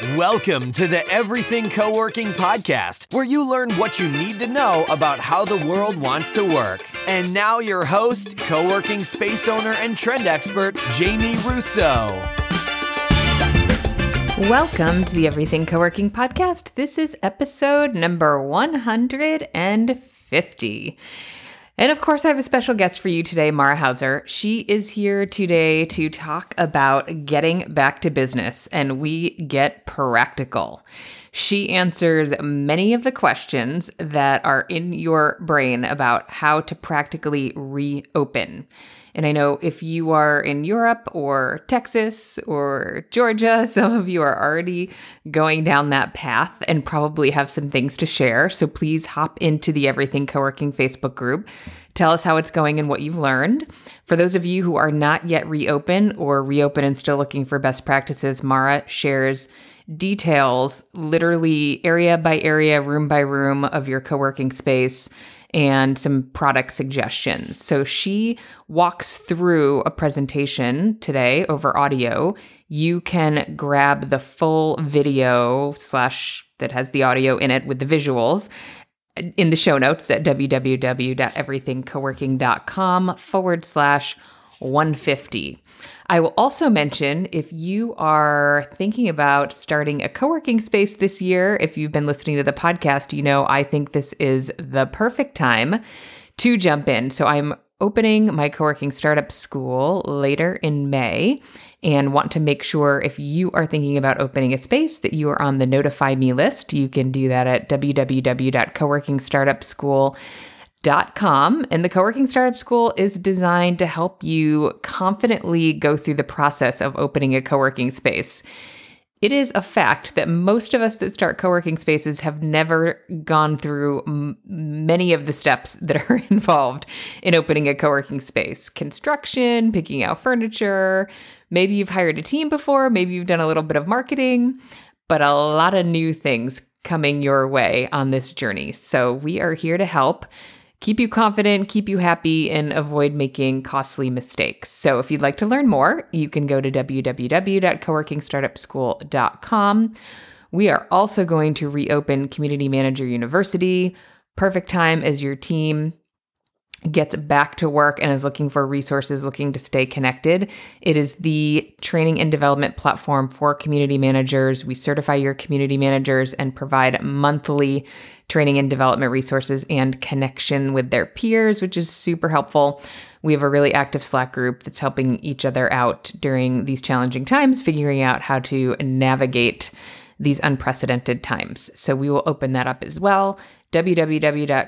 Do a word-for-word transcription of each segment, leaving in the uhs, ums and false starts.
Welcome to the Everything Co-working Podcast, where you learn what you need to know about how the world wants to work. And now your host, co-working space owner and trend expert, Jamie Russo. Welcome to the Everything Co-working Podcast. This is episode number one hundred fifty. And of course, I have a special guest for you today, Mara Hauser. She is here today to talk about getting back to business, and we get practical. She answers many of the questions that are in your brain about how to practically reopen. And I know if you are in Europe or Texas or Georgia, some of you are already going down that path and probably have some things to share. So please hop into the Everything Co-working Facebook group. Tell us how it's going and what you've learned. For those of you who are not yet reopened or reopen and still looking for best practices, Mara shares details, literally area by area, room by room of your co-working space, and some product suggestions. So she walks through a presentation today over audio. You can grab the full video slash that has the audio in it with the visuals in the show notes at www.everythingcoworking.com forward slash 150. I will also mention if you are thinking about starting a co-working space this year, if you've been listening to the podcast, you know I think this is the perfect time to jump in. So I'm opening my co-working startup school later in May and want to make sure if you are thinking about opening a space that you are on the Notify Me list. You can do that at www dot coworking startup school dot com. And the Co-working Startup School is designed to help you confidently go through the process of opening a co-working space. It is a fact that most of us that start co-working spaces have never gone through m- many of the steps that are involved in opening a co-working space. Construction, picking out furniture, maybe you've hired a team before, maybe you've done a little bit of marketing, but a lot of new things coming your way on this journey. So we are here to help keep you confident, keep you happy, and avoid making costly mistakes. So if you'd like to learn more, you can go to www dot coworking startup school dot com. We are also going to reopen Community Manager University. Perfect time as your team gets back to work and is looking for resources, looking to stay connected. It is the training and development platform for community managers. We certify your community managers and provide monthly training and development resources and connection with their peers, which is super helpful. We have a really active Slack group that's helping each other out during these challenging times, figuring out how to navigate these unprecedented times. So we will open that up as well. www.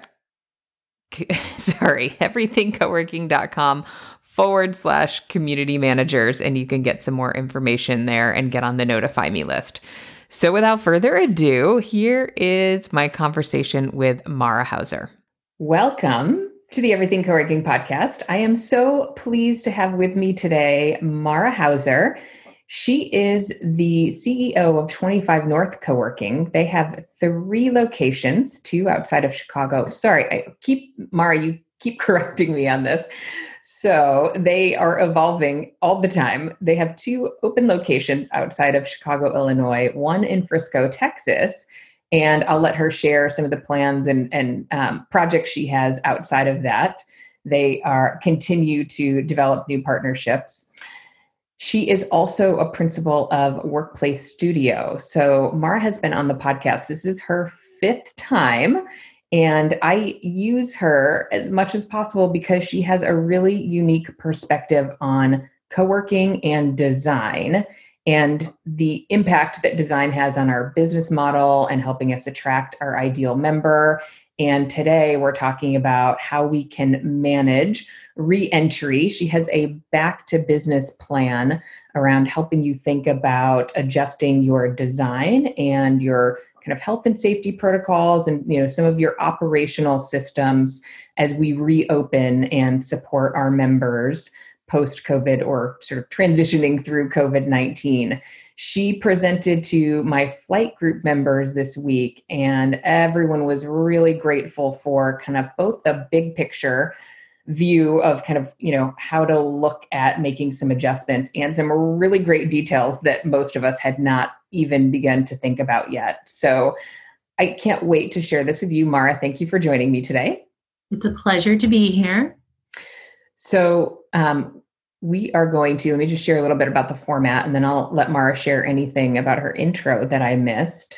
Sorry, everythingcoworking.com forward slash community managers, and you can get some more information there and get on the Notify Me list. So without further ado, here is my conversation with Mara Hauser. Welcome to the Everything Co-working Podcast. I am so pleased to have with me today Mara Hauser. She is the C E O of twenty-five North Co-working. They have three locations, two outside of Chicago. Sorry, I keep, Mara, you keep correcting me on this. So they are evolving all the time. They have two open locations outside of Chicago, Illinois, one in Frisco, Texas. And I'll let her share some of the plans and, and um, projects she has outside of that. They are continue to develop new partnerships. She is also a principal of Workplace Studio. So Mara has been on the podcast. This is her fifth time. And I use her as much as possible because she has a really unique perspective on co-working and design and the impact that design has on our business model and helping us attract our ideal member. And today we're talking about how we can manage re-entry. She has a back to business plan around helping you think about adjusting your design and your kind of health and safety protocols and, you know, some of your operational systems as we reopen and support our members post-COVID or sort of transitioning through COVID nineteen. She presented to my flight group members this week, and everyone was really grateful for kind of both the big picture view of kind of, you know, how to look at making some adjustments and some really great details that most of us had not even begun to think about yet. So I can't wait to share this with you. Mara, thank you for joining me today. It's a pleasure to be here. So um, we are going to, let me just share a little bit about the format, and then I'll let Mara share anything about her intro that I missed.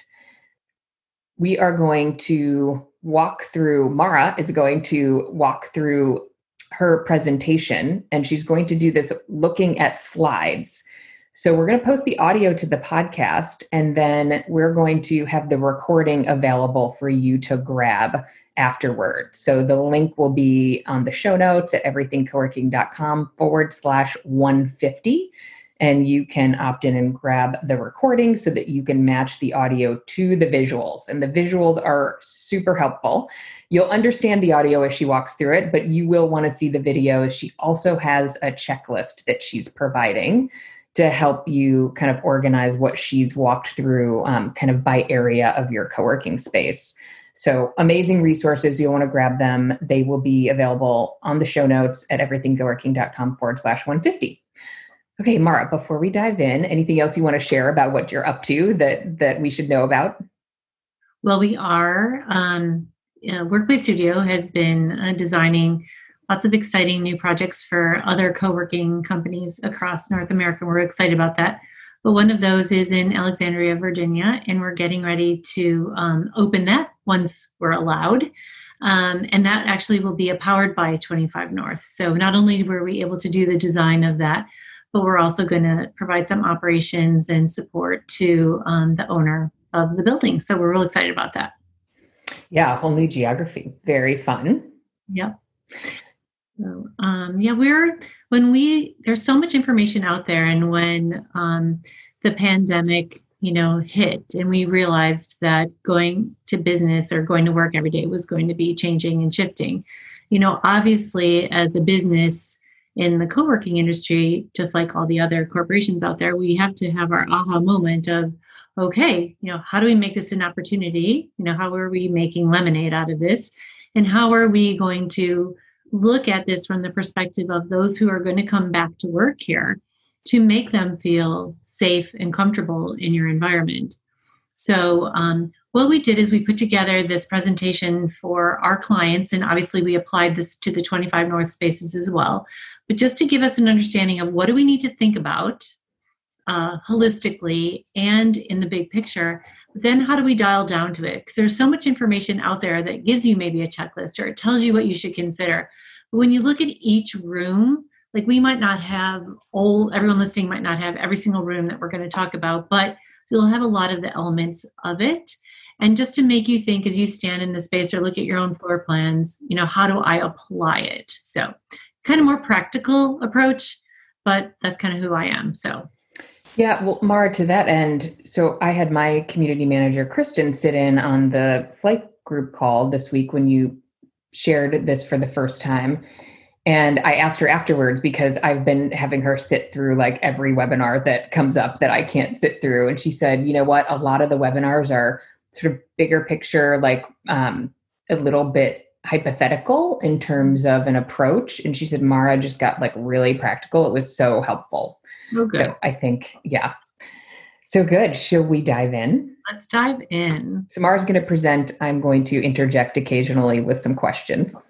We are going to walk through, Mara is going to walk through her presentation, and she's going to do this looking at slides. So we're going to post the audio to the podcast, and then we're going to have the recording available for you to grab afterward. So the link will be on the show notes at everythingcoworking.com forward slash 150. And you can opt in and grab the recording so that you can match the audio to the visuals. And the visuals are super helpful. You'll understand the audio as she walks through it, but you will want to see the video. She also has a checklist that she's providing to help you kind of organize what she's walked through um, kind of by area of your co-working space. So amazing resources. You'll want to grab them. They will be available on the show notes at everythingcoworking.com forward slash 150. Okay, Mara, before we dive in, anything else you want to share about what you're up to that, that we should know about? Well, we are. Um, uh, Workplace Studio has been uh, designing lots of exciting new projects for other co-working companies across North America. We're excited about that. But one of those is in Alexandria, Virginia, and we're getting ready to um, open that once we're allowed. Um, and that actually will be a powered by twenty-five North. So not only were we able to do the design of that, but we're also going to provide some operations and support to um, the owner of the building. So we're real excited about that. Yeah, a whole new geography. Very fun. Yep. So, um, yeah, we're, when we, there's so much information out there. And when um, the pandemic, you know, hit and we realized that going to business or going to work every day was going to be changing and shifting, you know, obviously as a business in the co-working industry, just like all the other corporations out there, we have to have our aha moment of, okay, you know, how do we make this an opportunity? You know, how are we making lemonade out of this? And how are we going to look at this from the perspective of those who are going to come back to work here to make them feel safe and comfortable in your environment? So um, what we did is we put together this presentation for our clients, and obviously we applied this to the twenty-five North spaces as well. But just to give us an understanding of what do we need to think about uh, holistically and in the big picture, but then how do we dial down to it? Because there's so much information out there that gives you maybe a checklist or it tells you what you should consider. But when you look at each room, like we might not have all, everyone listening might not have every single room that we're going to talk about, but you'll have a lot of the elements of it. And just to make you think as you stand in the space or look at your own floor plans, you know, how do I apply it? So kind of more practical approach, but that's kind of who I am. So yeah, well, Mara, to that end, so I had my community manager, Kristen, sit in on the flight group call this week when you shared this for the first time. And I asked her afterwards because I've been having her sit through like every webinar that comes up that I can't sit through. And she said, you know what, a lot of the webinars are sort of bigger picture, like um, a little bit hypothetical in terms of an approach. And she said, Mara just got like really practical. It was so helpful. Oh, good. So I think, yeah. So good. Shall we dive in? Let's dive in. So Mara's going to present. I'm going to interject occasionally with some questions.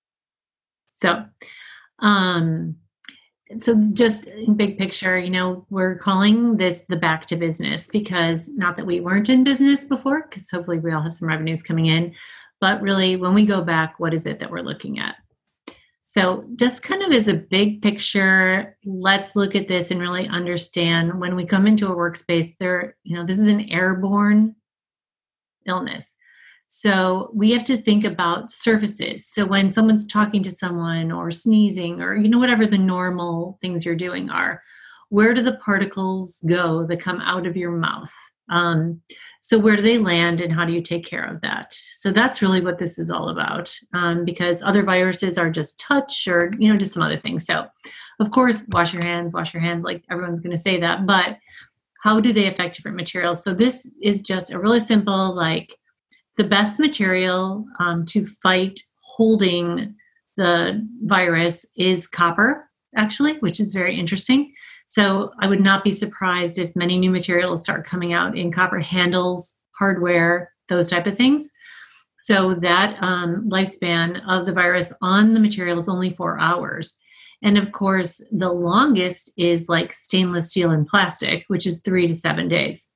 So, um, so just in big picture, you know, we're calling this the back to business because not that we weren't in business before, because hopefully we all have some revenues coming in, but really when we go back, what is it that we're looking at? So just kind of as a big picture, let's look at this and really understand when we come into a workspace there, you know, this is an airborne illness. So we have to think about surfaces. So when someone's talking to someone or sneezing or, you know, whatever the normal things you're doing are, where do the particles go that come out of your mouth? Um, so where do they land and how do you take care of that? So that's really what this is all about, um, because other viruses are just touch or, you know, just some other things. So of course, wash your hands, wash your hands, like everyone's going to say that, but how do they affect different materials? So this is just a really simple, like, the best material um, to fight holding the virus is copper, actually, which is very interesting. So I would not be surprised if many new materials start coming out in copper handles, hardware, those type of things. So that um, lifespan of the virus on the material is only four hours. And of course, the longest is like stainless steel and plastic, which is three to seven days.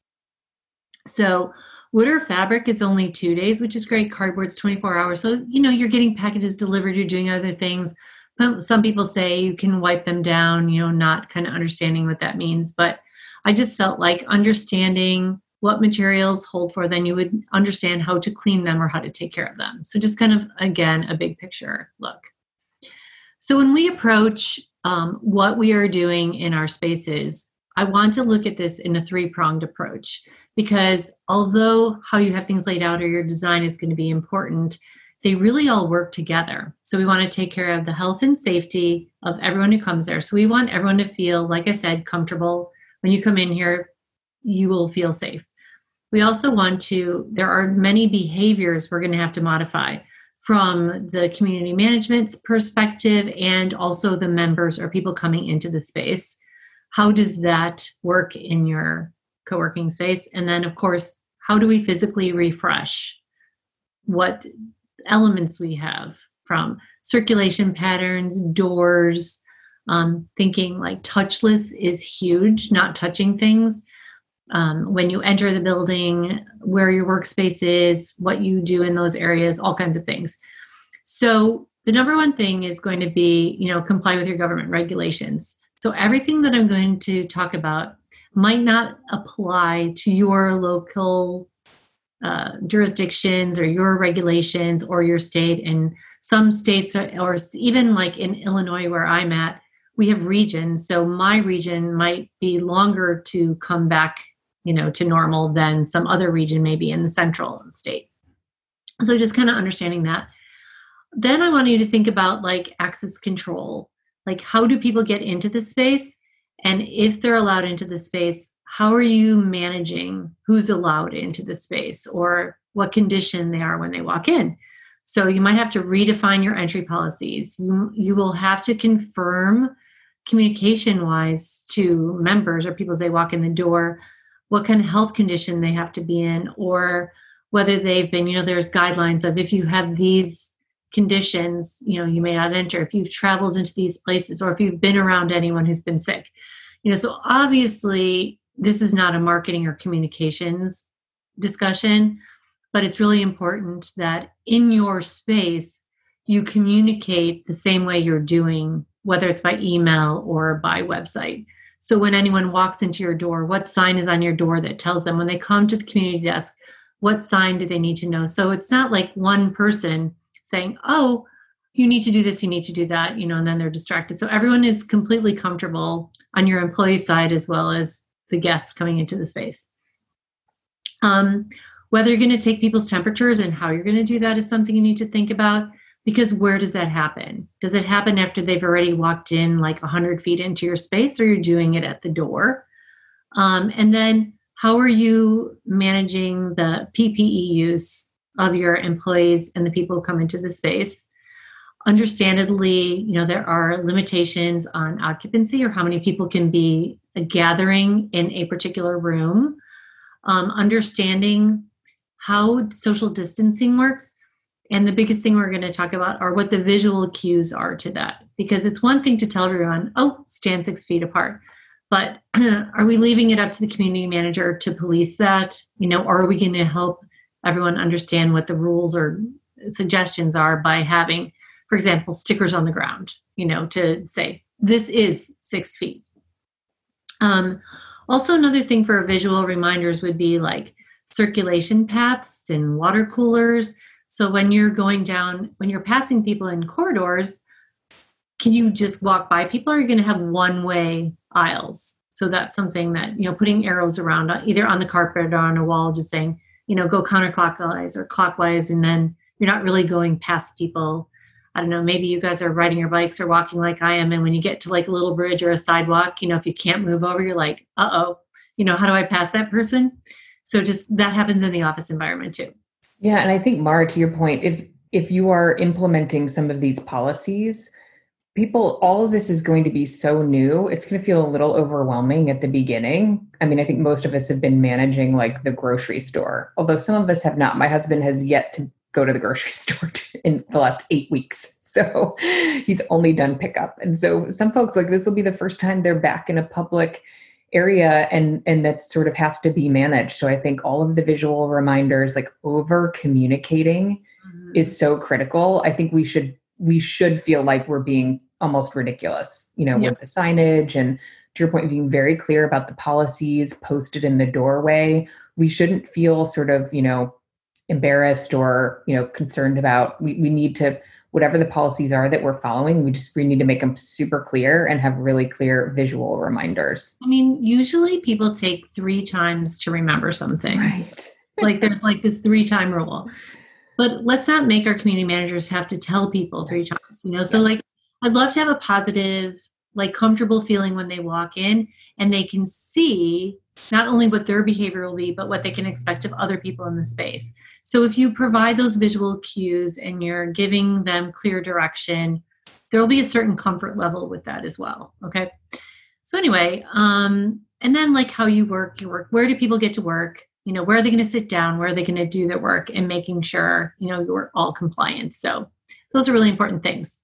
So wood or fabric is only two days, which is great. Cardboard's twenty-four hours. So, you know, you're getting packages delivered, you're doing other things. But some people say you can wipe them down, you know, not kind of understanding what that means. But I just felt like understanding what materials hold for, then you would understand how to clean them or how to take care of them. So just kind of, again, a big picture look. So when we approach um, what we are doing in our spaces, I want to look at this in a three-pronged approach, because although how you have things laid out or your design is going to be important, they really all work together. So we want to take care of the health and safety of everyone who comes there. So we want everyone to feel, like I said, comfortable. When you come in here, you will feel safe. We also want to, there are many behaviors we're going to have to modify from the community management's perspective and also the members or people coming into the space. How does that work in your co-working space? And then, of course, how do we physically refresh what elements we have, from circulation patterns, doors, um, thinking like touchless is huge, not touching things. Um, when you enter the building, where your workspace is, what you do in those areas, all kinds of things. So the number one thing is going to be, you know, comply with your government regulations. So everything that I'm going to talk about might not apply to your local uh, jurisdictions or your regulations or your state. And some states, are, or even like in Illinois where I'm at, we have regions. So my region might be longer to come back, you know, to normal than some other region, maybe in the central state. So just kind of understanding that. Then I want you to think about like access control. Like, how do people get into the space? And if they're allowed into the space, how are you managing who's allowed into the space or what condition they are when they walk in? So you might have to redefine your entry policies. You, you will have to confirm communication-wise to members or people as they walk in the door what kind of health condition they have to be in, or whether they've been, you know, there's guidelines of if you have these conditions, you know, you may not enter, if you've traveled into these places, or if you've been around anyone who's been sick. You know, so obviously this is not a marketing or communications discussion, but it's really important that in your space, you communicate the same way you're doing, whether it's by email or by website. So when anyone walks into your door, what sign is on your door that tells them when they come to the community desk, what sign do they need to know? So it's not like one person saying, oh, you need to do this, you need to do that, you know, and then they're distracted. So everyone is completely comfortable on your employee side as well as the guests coming into the space. Um, whether you're going to take people's temperatures and how you're going to do that is something you need to think about, because where does that happen? Does it happen after they've already walked in like one hundred feet into your space, or you're doing it at the door? Um, and then how are you managing the P P E use of your employees and the people who come into the space? Understandably, you know, there are limitations on occupancy or how many people can be gathering in a particular room. Um, understanding how social distancing works. And the biggest thing we're going to talk about are what the visual cues are to that. Because it's one thing to tell everyone, oh, stand six feet apart. But are we leaving it up to the community manager to police that? You know, or are we going to help everyone understand what the rules or suggestions are by having, for example, stickers on the ground, you know, to say, this is six feet. Um, also, another thing for visual reminders would be like circulation paths and water coolers. So when you're going down, when you're passing people in corridors, can you just walk by people, or are you going to have one-way aisles? So that's something that, you know, putting arrows around either on the carpet or on a wall, just saying, you know, go counterclockwise or clockwise, and then you're not really going past people. I don't know, maybe you guys are riding your bikes or walking like I am, and when you get to like a little bridge or a sidewalk, you know, if you can't move over, you're like, uh-oh, you know, how do I pass that person? So just that happens in the office environment too. Yeah. And I think, Mara, to your point, if if you are implementing some of these policies, people, all of this is going to be so new. It's going to feel a little overwhelming at the beginning. I mean, I think most of us have been managing like the grocery store, although some of us have not. My husband has yet to go to the grocery store in the last eight weeks. So he's only done pickup. And so some folks, like, this will be the first time they're back in a public area, and and that sort of has to be managed. So I think all of the visual reminders, like over communicating, mm-hmm. is so critical. I think we should we should feel like we're being almost ridiculous, you know, yep. with the signage, and to your point, being very clear about the policies posted in the doorway. We shouldn't feel sort of, you know, embarrassed or, you know, concerned about, we, we need to, whatever the policies are that we're following, we just, we need to make them super clear and have really clear visual reminders. I mean, usually people take three times to remember something. Right. Like there's like this three time rule, but let's not make our community managers have to tell people three times, you know? So like, I'd love to have a positive, like comfortable feeling when they walk in and they can see not only what their behavior will be, but what they can expect of other people in the space. So if you provide those visual cues and you're giving them clear direction, there will be a certain comfort level with that as well. Okay. So anyway, um, and then like how you work, your work, where do people get to work? You know, where are they going to sit down? Where are they going to do their work, and making sure, you know, you're all compliant. So those are really important things.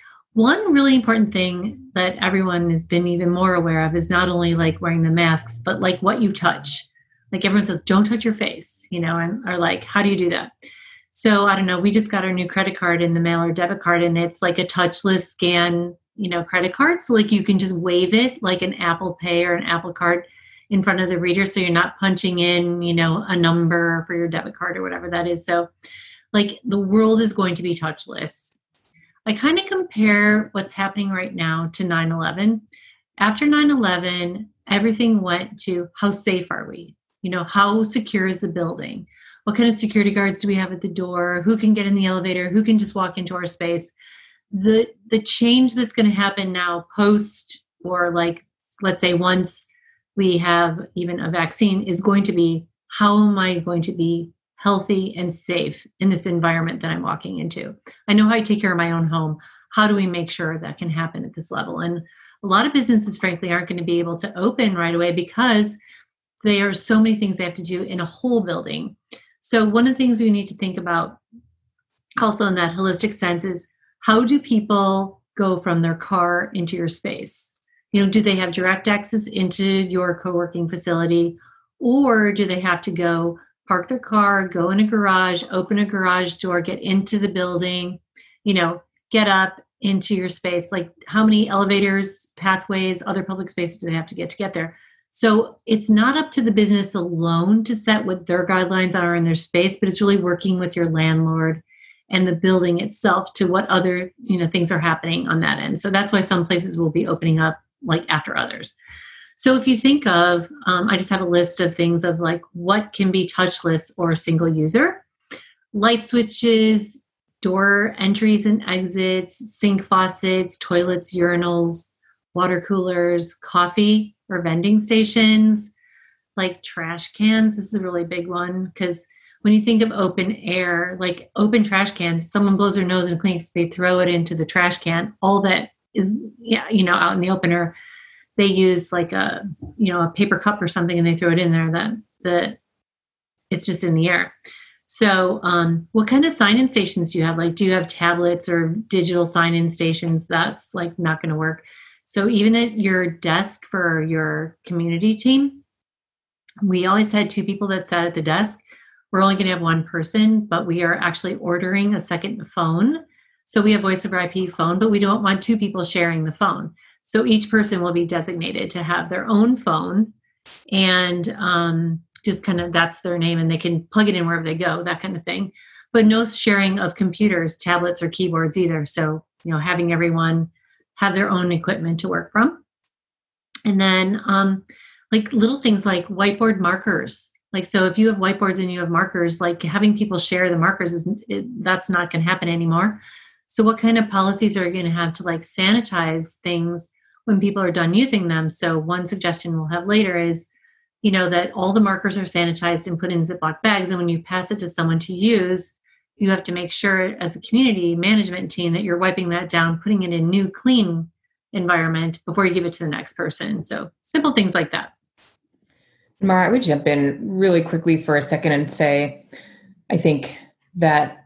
One really important thing that everyone has been even more aware of is not only like wearing the masks, but like what you touch. Like everyone says, don't touch your face, you know, and are like, how do you do that? So I don't know, we just got our new credit card in the mail, or debit card, and it's like a touchless scan, you know, credit card. So like you can just wave it like an Apple Pay or an Apple Card in front of the reader. So you're not punching in, you know, a number for your debit card or whatever that is. So like the world is going to be touchless. I kind of compare what's happening right now to nine eleven. After nine eleven, everything went to how safe are we? You know, how secure is the building? What kind of security guards do we have at the door? Who can get in the elevator? Who can just walk into our space? The the change that's going to happen now post, or like, let's say once we have even a vaccine, is going to be, how am I going to be healthy and safe in this environment that I'm walking into? I know how I take care of my own home. How do we make sure that can happen at this level? And a lot of businesses, frankly, aren't going to be able to open right away because there are so many things they have to do in a whole building. So one of the things we need to think about also in that holistic sense is, how do people go from their car into your space? You know, do they have direct access into your co-working facility, or do they have to go park their car, go in a garage, open a garage door, get into the building, you know, get up into your space? Like how many elevators, pathways, other public spaces do they have to get to get there? So it's not up to the business alone to set what their guidelines are in their space, but it's really working with your landlord and the building itself to what other, you know, things are happening on that end. So that's why some places will be opening up like after others. So if you think of, um, I just have a list of things of like what can be touchless or single user: light switches, door entries and exits, sink faucets, toilets, urinals, water coolers, coffee or vending stations, like trash cans. This is a really big one, because when you think of open air, like open trash cans, someone blows their nose and clinks, they throw it into the trash can. All that is, yeah, you know, out in the open air. They use like a, you know, a paper cup or something, and they throw it in there. That that it's just in the air. So, um, what kind of sign-in stations do you have? Like, do you have tablets or digital sign-in stations? That's like not going to work. So, even at your desk for your community team, we always had two people that sat at the desk. We're only going to have one person, but we are actually ordering a second phone. So we have voice over I P phone, but we don't want two people sharing the phone. So each person will be designated to have their own phone, and um, just kind of that's their name, and they can plug it in wherever they go, that kind of thing. But no sharing of computers, tablets, or keyboards either. So, you know, having everyone have their own equipment to work from. And then um, like little things like whiteboard markers. Like, so if you have whiteboards and you have markers, like having people share the markers, is it, that's not going to happen anymore. So what kind of policies are you going to have to like sanitize things when people are done using them? So one suggestion we'll have later is, you know, that all the markers are sanitized and put in Ziploc bags. And when you pass it to someone to use, you have to make sure as a community management team that you're wiping that down, putting it in a new clean environment before you give it to the next person. So simple things like that. Mara, I would jump in really quickly for a second and say, I think that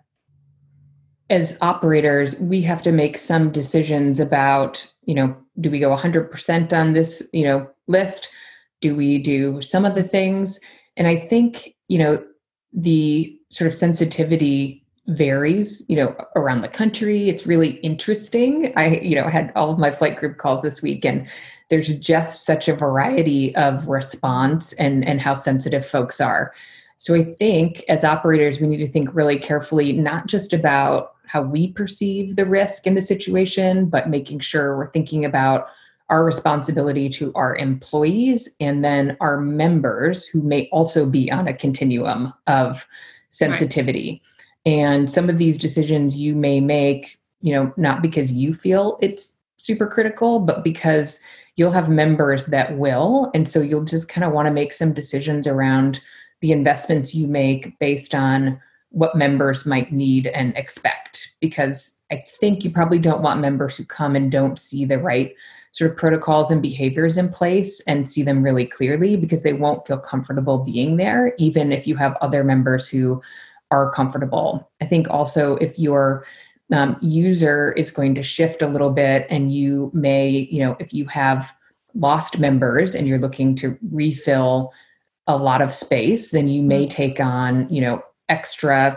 as operators, we have to make some decisions about, you know, do we go one hundred percent on this, you know, list? Do we do some of the things? And I think, you know, the sort of sensitivity varies, you know, around the country. It's really interesting. I, you know, had all of my flight group calls this week, and there's just such a variety of response and, and how sensitive folks are. So I think as operators, we need to think really carefully, not just about how we perceive the risk in the situation, but making sure we're thinking about our responsibility to our employees and then our members who may also be on a continuum of sensitivity. Right. And some of these decisions you may make, you know, not because you feel it's super critical, but because you'll have members that will. And so you'll just kind of want to make some decisions around the investments you make based on what members might need and expect. Because I think you probably don't want members who come and don't see the right sort of protocols and behaviors in place and see them really clearly, because they won't feel comfortable being there, even if you have other members who are comfortable. I think also if your um, user is going to shift a little bit, and you may, you know, if you have lost members and you're looking to refill a lot of space, then you may take on, you know, extra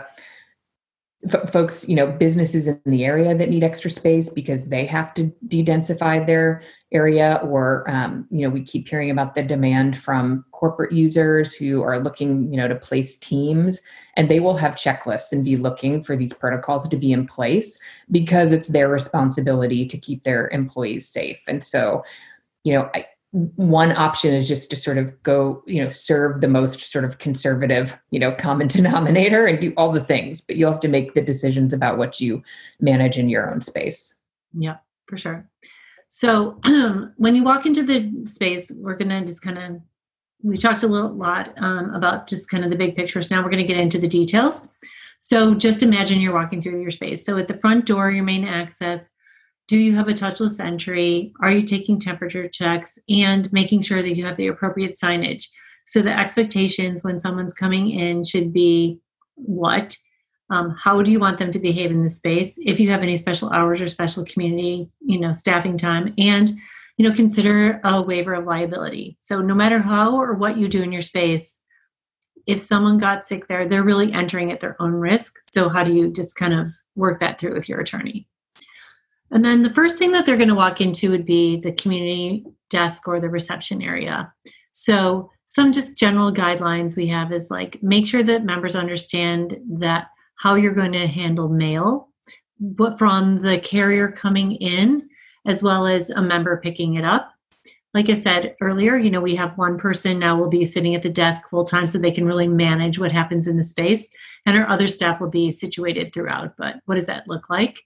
f- folks, you know, businesses in the area that need extra space because they have to de-densify their area. Or, um, you know, we keep hearing about the demand from corporate users who are looking, you know, to place teams, and they will have checklists and be looking for these protocols to be in place because it's their responsibility to keep their employees safe. And so, you know, I, one option is just to sort of go, you know, serve the most sort of conservative, you know, common denominator and do all the things, but you'll have to make the decisions about what you manage in your own space. Yeah, for sure. So when you walk into the space, we're going to just kind of, we talked a little lot um, about just kind of the big pictures. Now we're going to get into the details. So just imagine you're walking through your space. So at the front door, your main access, do you have a touchless entry? Are you taking temperature checks and making sure that you have the appropriate signage? So the expectations when someone's coming in should be what? Um, how do you want them to behave in the space? If you have any special hours or special community, you know, staffing time, and, you know, consider a waiver of liability. So no matter how or what you do in your space, if someone got sick there, they're really entering at their own risk. So how do you just kind of work that through with your attorney? And then the first thing that they're going to walk into would be the community desk or the reception area. So some just general guidelines we have is like, make sure that members understand that how you're going to handle mail, but from the carrier coming in, as well as a member picking it up. Like I said earlier, you know, we have one person now will be sitting at the desk full time so they can really manage what happens in the space, and our other staff will be situated throughout. But what does that look like?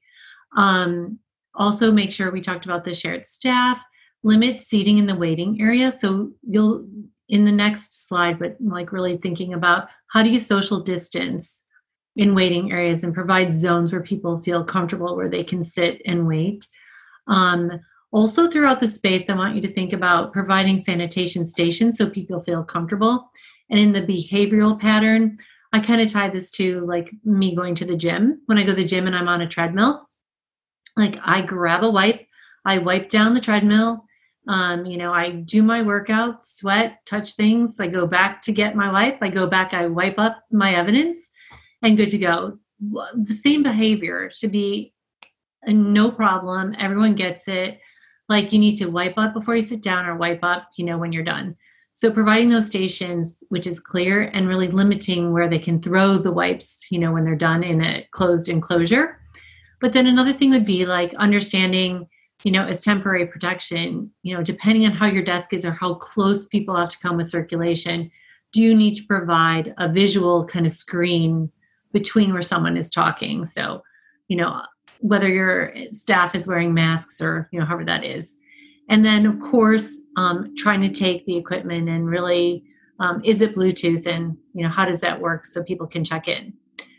Um, Also, make sure we talked about the shared staff, limit seating in the waiting area. So you'll, in the next slide, but like really thinking about how do you social distance in waiting areas and provide zones where people feel comfortable, where they can sit and wait. Um, also throughout the space, I want you to think about providing sanitation stations so people feel comfortable. And in the behavioral pattern, I kind of tie this to like me going to the gym. When I go to the gym and I'm on a treadmill, like I grab a wipe, I wipe down the treadmill, um, you know, I do my workout, sweat, touch things. I go back to get my wipe. I go back, I wipe up my evidence and good to go. The same behavior should be a no problem. Everyone gets it. Like you need to wipe up before you sit down or wipe up, you know, when you're done. So providing those stations, which is clear, and really limiting where they can throw the wipes, you know, when they're done in a closed enclosure. But then another thing would be like understanding, you know, as temporary protection, you know, depending on how your desk is or how close people have to come with circulation, do you need to provide a visual kind of screen between where someone is talking? So, you know, whether your staff is wearing masks or, you know, however that is. And then, of course, um, trying to take the equipment and really, um, is it Bluetooth and, you know, how does that work so people can check in?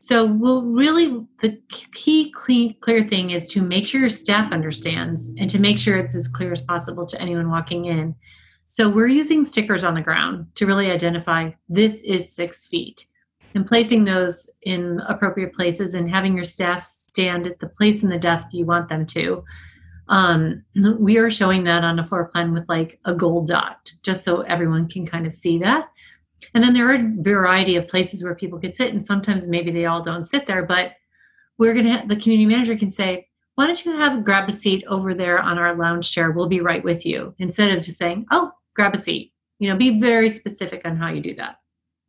So we'll really, the key clean, clear thing is to make sure your staff understands and to make sure it's as clear as possible to anyone walking in. So we're using stickers on the ground to really identify this is six feet and placing those in appropriate places and having your staff stand at the place in the desk you want them to. Um, we are showing that on a floor plan with like a gold dot, just so everyone can kind of see that. And then there are a variety of places where people could sit, and sometimes maybe they all don't sit there, but we're going to have, the community manager can say, why don't you have grab a seat over there on our lounge chair? We'll be right with you. Instead of just saying, oh, grab a seat. You know, be very specific on how you do that.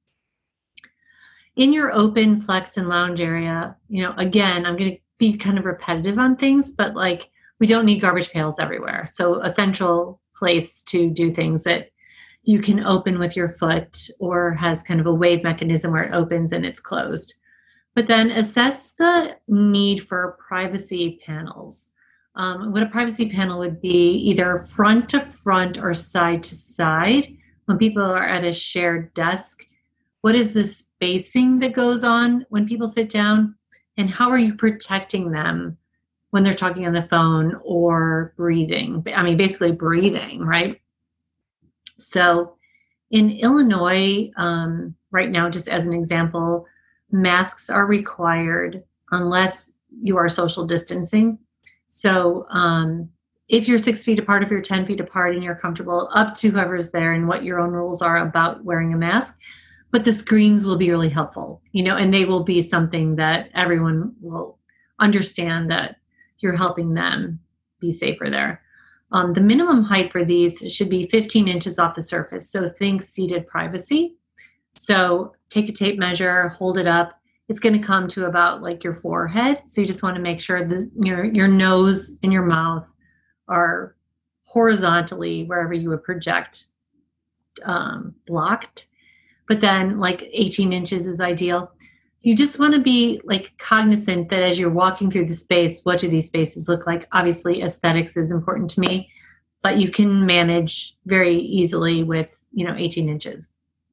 In your open flex and lounge area, you know, again, I'm going to be kind of repetitive on things, but like we don't need garbage pails everywhere. So a central place to do things that you can open with your foot or has kind of a wave mechanism where it opens and it's closed. But then assess the need for privacy panels. Um, what a privacy panel would be either front to front or side to side. When people are at a shared desk, what is the spacing that goes on when people sit down? And how are you protecting them when they're talking on the phone or breathing? I mean, basically breathing, right? So in Illinois, um, right now, just as an example, masks are required unless you are social distancing. So um, if you're six feet apart, if you're ten feet apart and you're comfortable, up to whoever's there and what your own rules are about wearing a mask. But the screens will be really helpful, you know, and they will be something that everyone will understand that you're helping them be safer there. Um, the minimum height for these should be fifteen inches off the surface. So think seated privacy. So take a tape measure, hold it up. It's going to come to about like your forehead. So you just want to make sure that your, your nose and your mouth are horizontally wherever you would project um, blocked. But then like eighteen inches is ideal. You just want to be like cognizant that as you're walking through the space, what do these spaces look like? Obviously, aesthetics is important to me, but you can manage very easily with, you know, eighteen inches.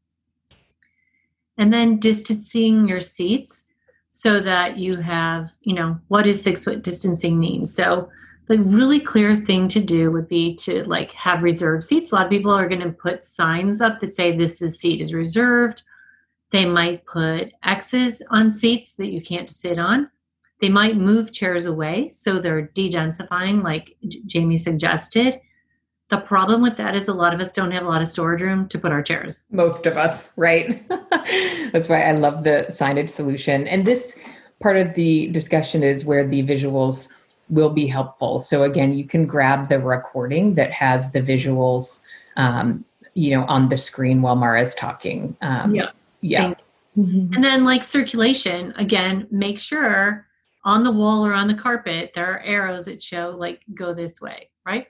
And then distancing your seats so that you have, you know, what does six foot distancing mean? So the really clear thing to do would be to like have reserved seats. A lot of people are going to put signs up that say this is seat is reserved. They might put X's on seats that you can't sit on. They might move chairs away, so they're de-densifying, like J- Jamie suggested. The problem with that is a lot of us don't have a lot of storage room to put our chairs. Most of us, right? That's why I love the signage solution. And this part of the discussion is where the visuals will be helpful. So again, you can grab the recording that has the visuals, um, you know, on the screen while Mara's talking. Um, yeah. Yeah. Mm-hmm. And then like circulation, again, make sure on the wall or on the carpet, there are arrows that show like, go this way, right?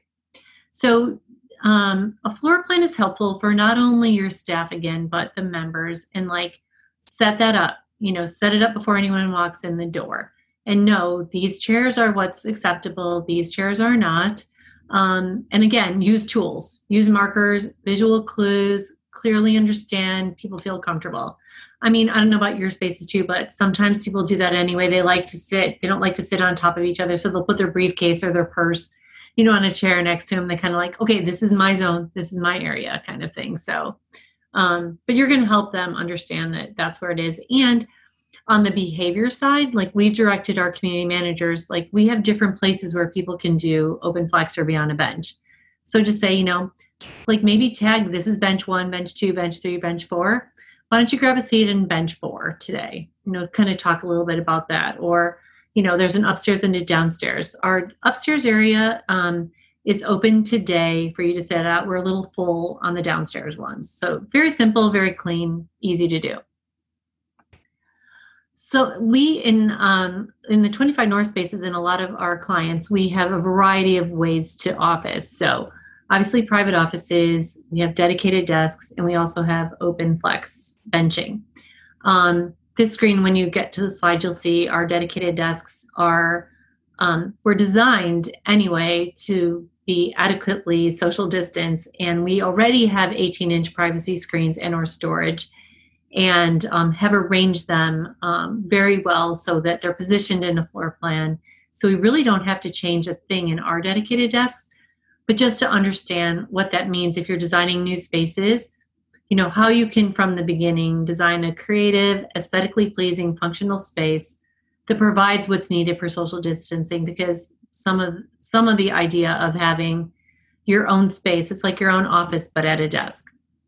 So um, a floor plan is helpful for not only your staff again, but the members, and like set that up, you know, set it up before anyone walks in the door and know these chairs are what's acceptable. These chairs are not. Um, and again, use tools, use markers, visual clues, clearly understand, people feel comfortable. I mean, I don't know about your spaces too, but sometimes people do that anyway. They like to sit, they don't like to sit on top of each other. So they'll put their briefcase or their purse, you know, on a chair next to them. They kind of like, okay, this is my zone. This is my area kind of thing. So, um, but you're going to help them understand that that's where it is. And on the behavior side, like we've directed our community managers, like we have different places where people can do open flex or be on a bench. So just say, you know, like maybe tag, this is bench one, bench two, bench three, bench four. Why don't you grab a seat in bench four today? You know, kind of talk a little bit about that. Or, you know, there's an upstairs and a downstairs. Our upstairs area um, is open today for you to sit at. We're a little full on the downstairs ones. So very simple, very clean, easy to do. So we in um, in the twenty-five North spaces and a lot of our clients, we have a variety of ways to office. So obviously private offices, we have dedicated desks, and we also have open flex benching. Um, this screen, when you get to the slide, you'll see our dedicated desks are, um, were designed anyway to be adequately social distance, and we already have eighteen inch privacy screens and or storage. and um, have arranged them um, very well so that they're positioned in a floor plan. So we really don't have to change a thing in our dedicated desks, but just to understand what that means if you're designing new spaces, you know, how you can from the beginning design a creative, aesthetically pleasing, functional space that provides what's needed for social distancing, because some of some of the idea of having your own space, it's like your own office, but at a desk.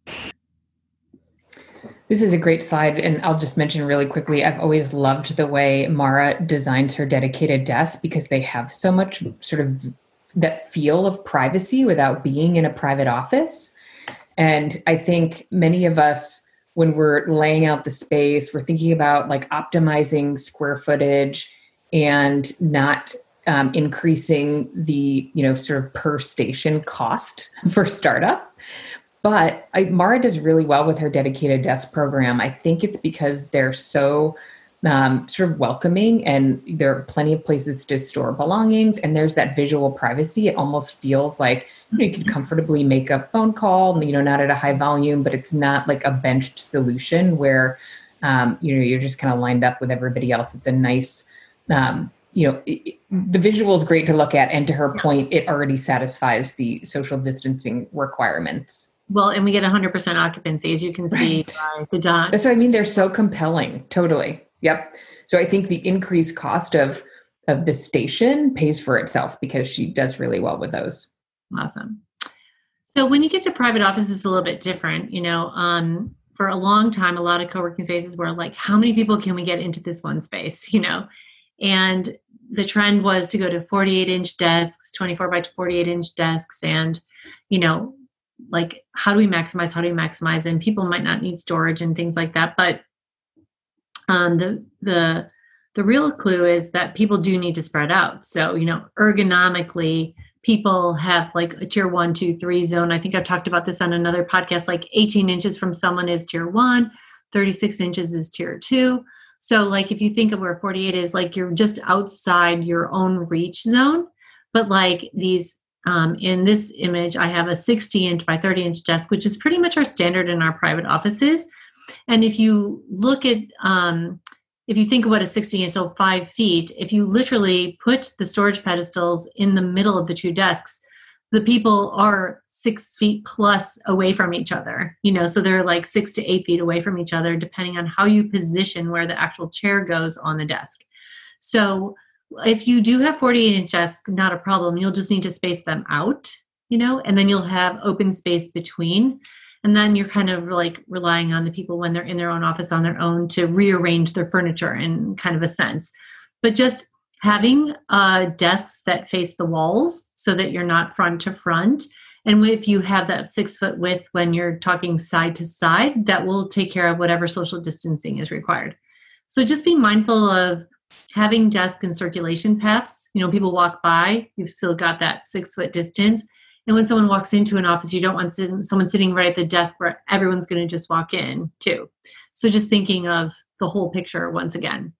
This is a great slide, and I'll just mention really quickly, I've always loved the way Mara designs her dedicated desks because they have so much sort of that feel of privacy without being in a private office. And I think many of us, when we're laying out the space, we're thinking about like optimizing square footage and not um, increasing the, you know, sort of per station cost for startup. But I, Mara does really well with her dedicated desk program. I think it's because they're so um, sort of welcoming, and there are plenty of places to store belongings, and there's that visual privacy. It almost feels like, you know, you can comfortably make a phone call, you know, not at a high volume, but it's not like a benched solution where, um, you know, you're just kind of lined up with everybody else. It's a nice, um, you know, it, the visual is great to look at. And to her point, it already satisfies the social distancing requirements. Well, and we get one hundred percent occupancy, as you can see Right. by the dot. That's what I mean. They're so compelling. Totally. Yep. So I think the increased cost of, of the station pays for itself because she does really well with those. Awesome. So when you get to private offices, it's a little bit different. You know, um, for a long time, a lot of co-working spaces were like, how many people can we get into this one space? You know, and the trend was to go to forty-eight inch desks, twenty-four by forty-eight inch desks. And, you know, like, how do we maximize, how do we maximize? And people might not need storage and things like that. But um, the, the, the real clue is that people do need to spread out. So, you know, ergonomically, people have like a tier one, two, three zone. I think I've talked about this on another podcast, like eighteen inches from someone is tier one, thirty-six inches is tier two. So like, if you think of where forty-eight is, like you're just outside your own reach zone, but like these, Um, in this image, I have a sixty inch by thirty inch desk, which is pretty much our standard in our private offices. And if you look at, um, if you think of what a sixty inch, so five feet, if you literally put the storage pedestals in the middle of the two desks, the people are six feet plus away from each other, you know, so they're like six to eight feet away from each other, depending on how you position where the actual chair goes on the desk. So if you do have forty-eight inch desks, not a problem. You'll just need to space them out, you know, and then you'll have open space between. And then you're kind of like relying on the people when they're in their own office on their own to rearrange their furniture in kind of a sense. But just having uh, desks that face the walls so that you're not front to front. And if you have that six foot width when you're talking side to side, that will take care of whatever social distancing is required. So just be mindful of having desk and circulation paths. You know, people walk by, you've still got that six foot distance. And when someone walks into an office, you don't want someone sitting right at the desk where everyone's going to just walk in too. So just thinking of the whole picture once again.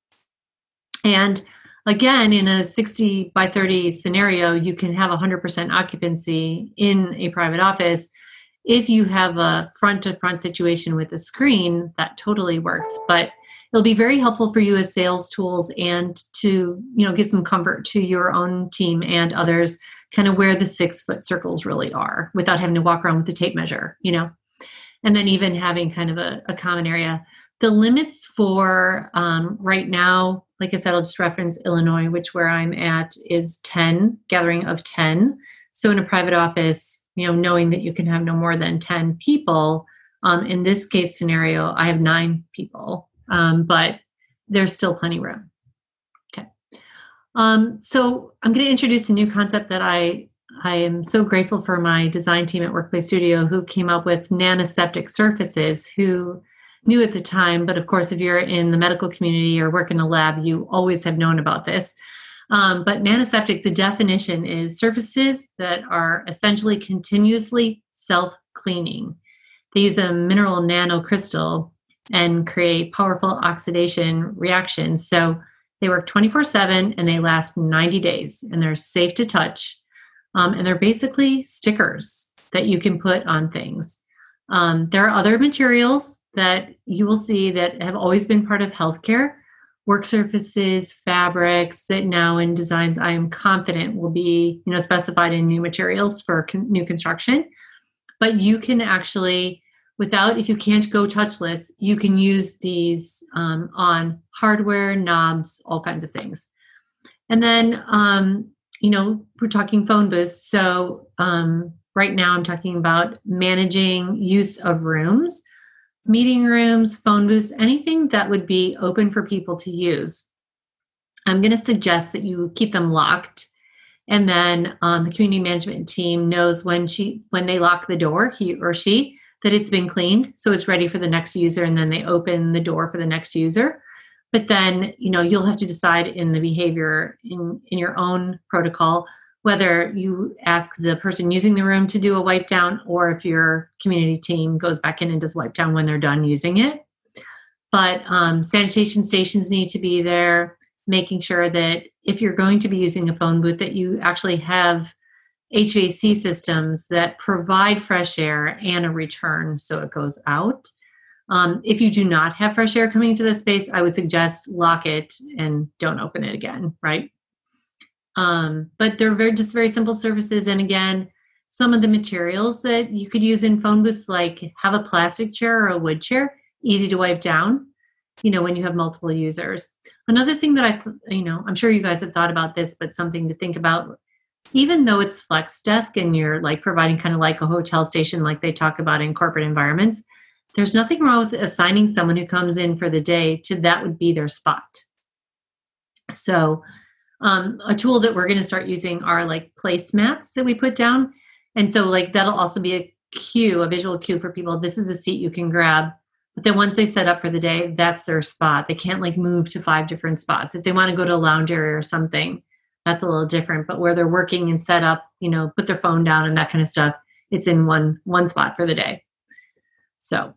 And again, in a sixty by thirty scenario, you can have one hundred percent occupancy in a private office. If you have a front to front situation with a screen, that totally works. But it'll be very helpful for you as sales tools and to, you know, give some comfort to your own team and others, kind of where the six foot circles really are without having to walk around with the tape measure, you know, and then even having kind of a, a common area. The limits for um, right now, like I said, I'll just reference Illinois, which where I'm at is ten, gathering of ten. So in a private office, you know, knowing that you can have no more than ten people, um, in this case scenario, I have nine people. Um, but there's still plenty of room. Okay. Um, so I'm going to introduce a new concept that I, I am so grateful for my design team at Workplace Studio who came up with nanoseptic surfaces, who knew at the time, but of course, if you're in the medical community or work in a lab, you always have known about this. Um, but nanoseptic, the definition is surfaces that are essentially continuously self-cleaning. They use a mineral nanocrystal and create powerful oxidation reactions. So they work twenty-four seven and they last ninety days and they're safe to touch. Um, and they're basically stickers that you can put on things. Um, there are other materials that you will see that have always been part of healthcare, work surfaces, fabrics that now in designs I am confident will be, you know, specified in new materials for con- new construction. But you can actually, without, if you can't go touchless, you can use these um, on hardware, knobs, all kinds of things. And then, um, you know, we're talking phone booths. So um, right now I'm talking about managing use of rooms, meeting rooms, phone booths, anything that would be open for people to use. I'm going to suggest that you keep them locked. And then um, the community management team knows when she, when they lock the door, he or she, that it's been cleaned. So it's ready for the next user. And then they open the door for the next user. But then, you know, you'll have to decide in the behavior in, in your own protocol, whether you ask the person using the room to do a wipe down or if your community team goes back in and does wipe down when they're done using it. But um, sanitation stations need to be there, making sure that if you're going to be using a phone booth, that you actually have H V A C systems that provide fresh air and a return so it goes out. Um, if you do not have fresh air coming into the space, I would suggest lock it and don't open it again, right? Um, but they're very, just very simple surfaces. And again, some of the materials that you could use in phone booths, like have a plastic chair or a wood chair, easy to wipe down, you know, when you have multiple users. Another thing that I, th- you know, I'm sure you guys have thought about this, but something to think about, even though it's flex desk and you're like providing kind of like a hotel station, like they talk about in corporate environments, there's nothing wrong with assigning someone who comes in for the day to that would be their spot. So um, a tool that we're going to start using are like placemats that we put down. And so like that'll also be a cue, a visual cue for people. This is a seat you can grab. But then once they set up for the day, that's their spot. They can't like move to five different spots. If they want to go to a lounge area or something, that's a little different. But where they're working and set up, you know, put their phone down and that kind of stuff, it's in one one spot for the day. So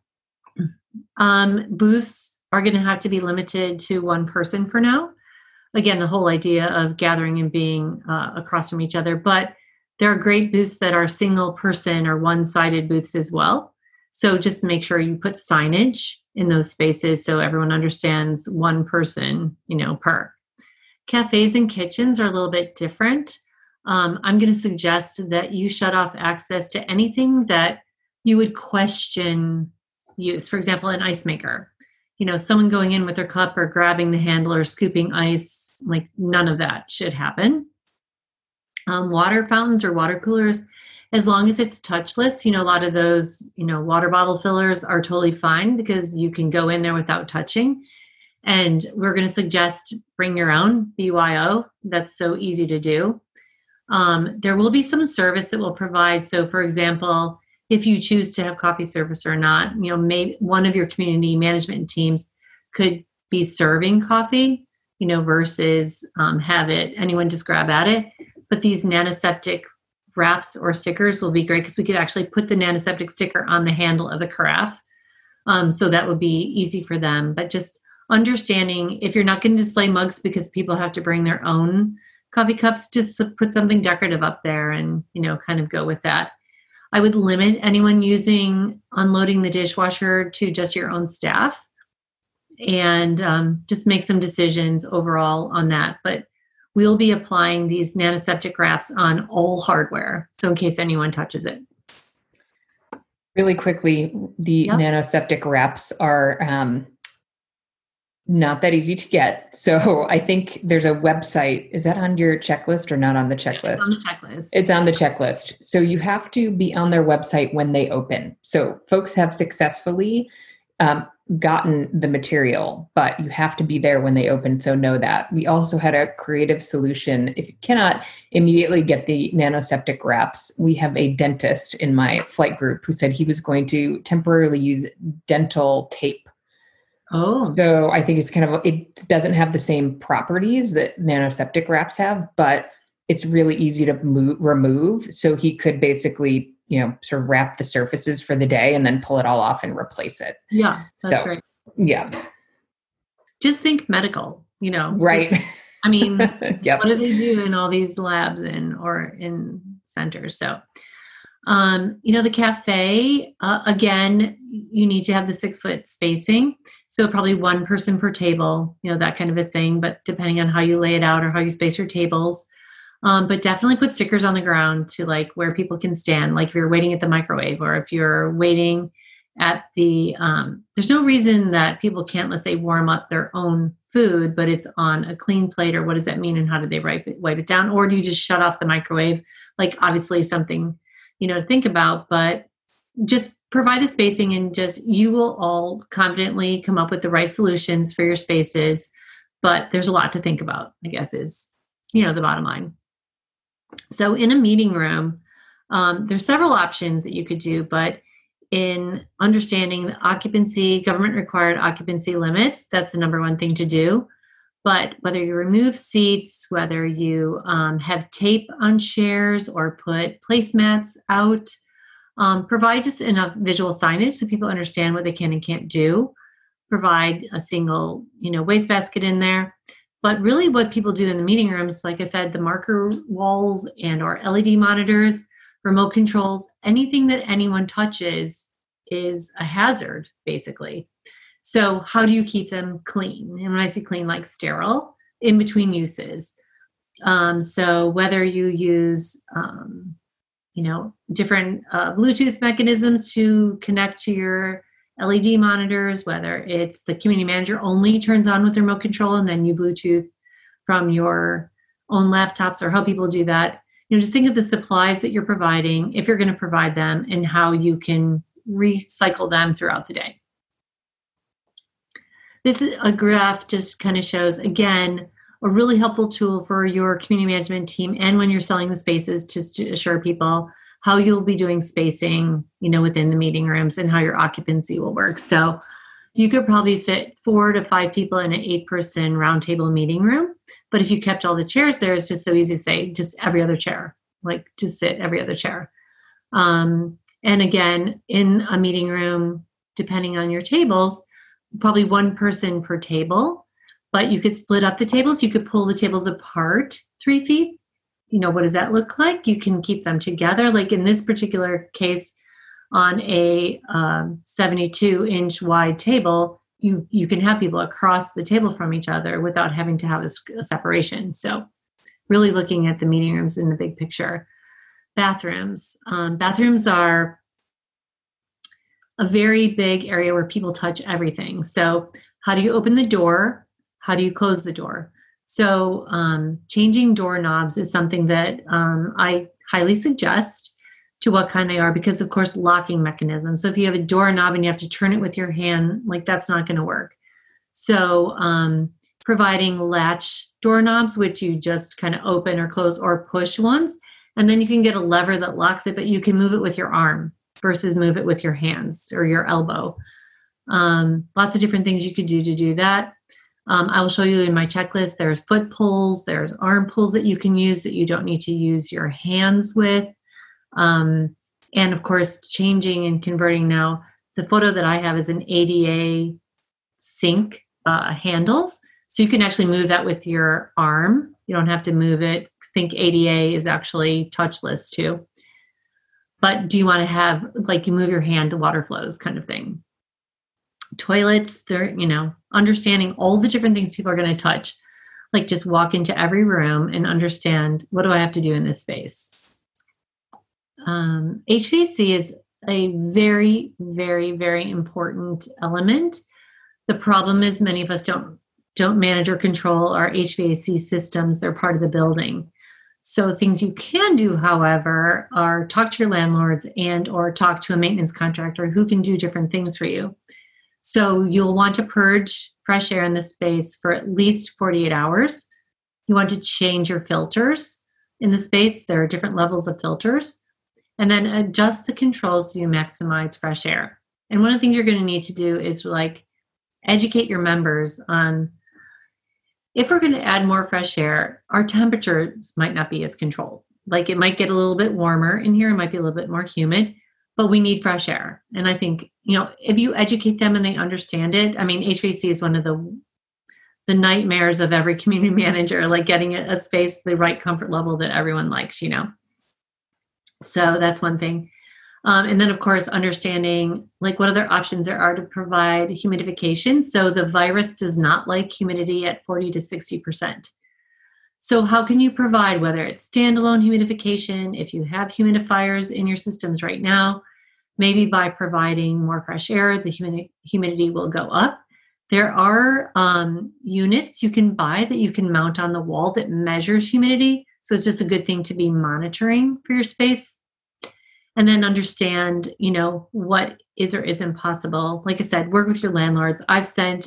um, booths are going to have to be limited to one person for now. Again, the whole idea of gathering and being uh, across from each other. But there are great booths that are single person or one-sided booths as well. So just make sure you put signage in those spaces so everyone understands one person, you know, per. Cafes and kitchens are a little bit different. Um, I'm going to suggest that you shut off access to anything that you would question use. For example, an ice maker. You know, someone going in with their cup or grabbing the handle or scooping ice, like none of that should happen. Um, water fountains or water coolers, as long as it's touchless, you know, a lot of those, you know, water bottle fillers are totally fine because you can go in there without touching. And we're going to suggest bring your own B Y O. That's so easy to do. Um, there will be some service that will provide. So, for example, if you choose to have coffee service or not, you know, maybe one of your community management teams could be serving coffee, you know, versus um, have it, anyone just grab at it. But these nanoseptic wraps or stickers will be great because we could actually put the nanoseptic sticker on the handle of the carafe. Um, so that would be easy for them. But just understanding if you're not going to display mugs because people have to bring their own coffee cups, just put something decorative up there and, you know, kind of go with that. I would limit anyone using unloading the dishwasher to just your own staff and um, just make some decisions overall on that. But we'll be applying these nanoseptic wraps on all hardware. So in case anyone touches it. Really quickly, the Yep. nanoseptic wraps are um, not that easy to get. So I think there's a website. Is that on your checklist or not on the checklist? It's on the checklist. It's on the checklist. So you have to be on their website when they open. So folks have successfully um, gotten the material, but you have to be there when they open. So know that. We also had a creative solution. If you cannot immediately get the nanoseptic wraps, we have a dentist in my flight group who said he was going to temporarily use dental tape. Oh, So I think it's kind of, it doesn't have the same properties that nanoseptic wraps have, but it's really easy to move, remove. So he could basically, you know, sort of wrap the surfaces for the day and then pull it all off and replace it. yeah, that's So, great. Yeah. Just think medical, you know. Right. Just, I mean, Yep. what do they do in all these labs and or in centers? So, Um, you know, the cafe, uh, again, you need to have the six foot spacing. So probably one person per table, you know, that kind of a thing, but depending on how you lay it out or how you space your tables. Um, but definitely put stickers on the ground to like where people can stand, like if you're waiting at the microwave or if you're waiting at the, um, there's no reason that people can't, let's say, warm up their own food, but it's on a clean plate, or what does that mean and how do they wipe it, wipe it down? Or do you just shut off the microwave? Like obviously something, you know, to think about, but just provide a spacing and just, you will all confidently come up with the right solutions for your spaces. But there's a lot to think about, I guess, is, you know, the bottom line. So in a meeting room, um, there's several options that you could do, but in understanding the occupancy, government required occupancy limits, that's the number one thing to do. But whether you remove seats, whether you um, have tape on chairs or put placemats out, um, provide just enough visual signage so people understand what they can and can't do. Provide a single, you know, wastebasket in there. But really what people do in the meeting rooms, like I said, the marker walls and or L E D monitors, remote controls, anything that anyone touches is a hazard, basically. So how do you keep them clean? And when I say clean, like sterile, in between uses. Um, so whether you use, um, you know, different uh, Bluetooth mechanisms to connect to your L E D monitors, whether it's the community manager only turns on with the remote control and then you Bluetooth from your own laptops, or how people do that. You know, just think of the supplies that you're providing, if you're going to provide them, and how you can recycle them throughout the day. This is a graph just kind of shows, again, a really helpful tool for your community management team and when you're selling the spaces, just to assure people how you'll be doing spacing, you know, within the meeting rooms and how your occupancy will work. So you could probably fit four to five people in an eight person roundtable meeting room. But if you kept all the chairs there, it's just so easy to say just every other chair, like just sit every other chair. Um, and again, in a meeting room, depending on your tables, probably one person per table, but you could split up the tables. You could pull the tables apart three feet. You know, what does that look like? You can keep them together. Like in this particular case, on a um, seventy-two inch wide table, you, you can have people across the table from each other without having to have a, a separation. So really looking at the meeting rooms in the big picture. Bathrooms. Um, bathrooms are a very big area where people touch everything. So how do you open the door? How do you close the door? So um, changing doorknobs is something that um, I highly suggest, to what kind they are, because of course locking mechanisms. So if you have a doorknob and you have to turn it with your hand, like that's not going to work. So um, providing latch doorknobs, which you just kind of open or close or push ones, and then you can get a lever that locks it, but you can move it with your arm versus move it with your hands or your elbow. Um, lots of different things you could do to do that. Um, I will show you in my checklist. There's foot pulls, there's arm pulls that you can use that you don't need to use your hands with. Um, and of course, changing and converting now. The photo that I have is an A D A sink uh, handles. So you can actually move that with your arm. You don't have to move it. Think A D A is actually touchless too. But do you want to have, like, you move your hand, the water flows kind of thing. Toilets, they're, you know, understanding all the different things people are going to touch. Like just walk into every room and understand, what do I have to do in this space? Um, H V A C is a very, very, very important element. The problem is many of us don't don't manage or control our H V A C systems. They're part of the building. So things you can do, however, are talk to your landlords and or talk to a maintenance contractor who can do different things for you. So you'll want to purge fresh air in the space for at least forty-eight hours. You want to change your filters in the space. There are different levels of filters. And then adjust the controls so you maximize fresh air. And one of the things you're going to need to do is like educate your members on, if we're going to add more fresh air, our temperatures might not be as controlled. Like it might get a little bit warmer in here. It might be a little bit more humid, but we need fresh air. And I think, you know, if you educate them and they understand it, I mean, H V A C is one of the the nightmares of every community manager, like getting a, a space, the right comfort level that everyone likes, you know. So that's one thing. Um, and then, of course, understanding like what other options there are to provide humidification. So the virus does not like humidity at forty to sixty percent. So how can you provide, whether it's standalone humidification, if you have humidifiers in your systems right now, maybe by providing more fresh air, the humid- humidity will go up. There are um, units you can buy that you can mount on the wall that measures humidity. So it's just a good thing to be monitoring for your space. And then understand, you know, what is or isn't possible. Like I said, work with your landlords. I've sent